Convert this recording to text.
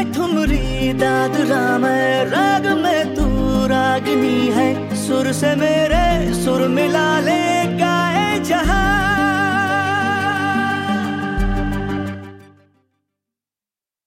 ठुमरी दादरा मैं राग में तू रागनी है, सुर से मेरे सुर